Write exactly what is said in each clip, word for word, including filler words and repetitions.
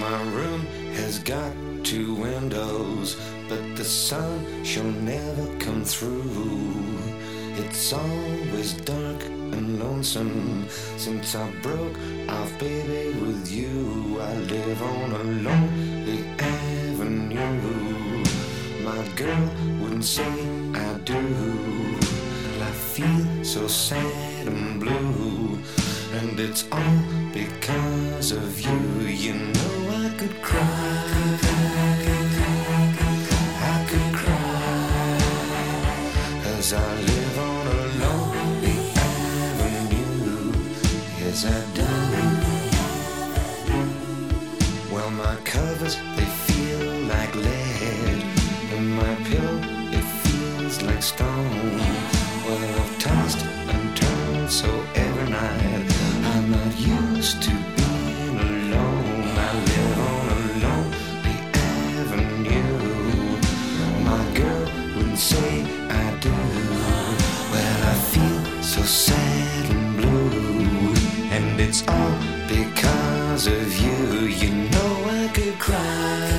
my room has got two windows, but the sun shall never come through. It's always dark and lonesome since I broke off, baby, with you. I live on a lonely avenue. My girl wouldn't say I do. I feel so sad and blue, and it's all because of you. You know I could cry, I could cry, as I live on a lonely avenue. Yes, I do. Well, my covers, they feel like lead, and my pillow, it feels like stone. Well, I've tossed and turned so every night, I'm not used to being alone. I live on a lonely avenue. My girl wouldn't say I do. Well, I feel so sad and blue, and it's all because of you. You know I could cry,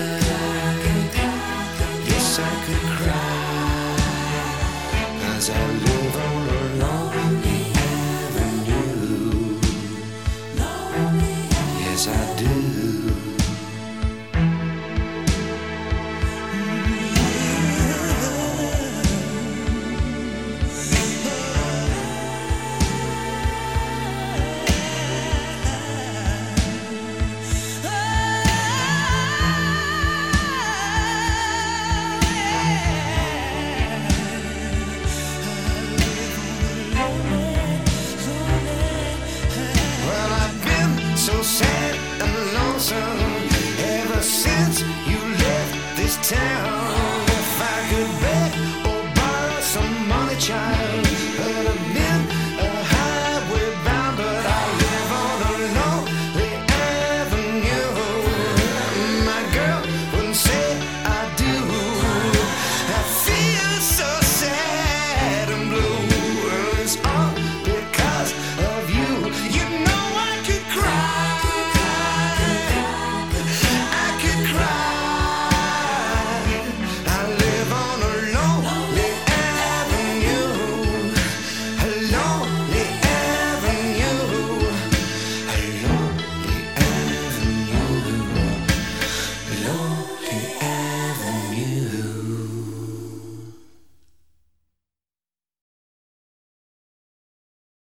yes I could cry, 'cause I live on a lonely avenue. Yes I do. So sad and lonesome ever since you left this town.